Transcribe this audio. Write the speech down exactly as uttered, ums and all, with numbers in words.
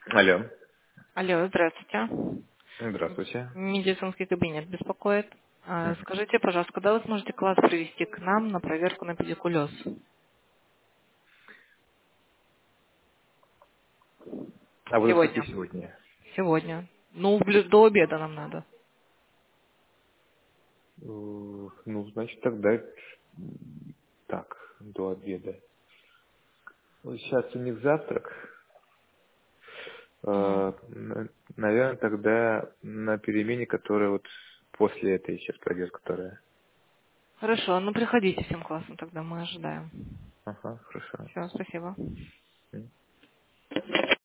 Алло. Алло, здравствуйте. Здравствуйте. Медицинский кабинет беспокоит. А, Мгм. Скажите, пожалуйста, когда вы сможете класс привести к нам на проверку на педикулез? А вы хотите Сегодня. сегодня? Сегодня. Ну, ближе до обеда нам надо. Э, Ну, значит, тогда м, так, до обеда. Вот сейчас у них завтрак. Мгм. Наверное, тогда на перемене, которая вот после этой сейчас пройдет, которая. Хорошо, ну приходите всем классом, тогда мы ожидаем. Ага, хорошо. Все, спасибо. М.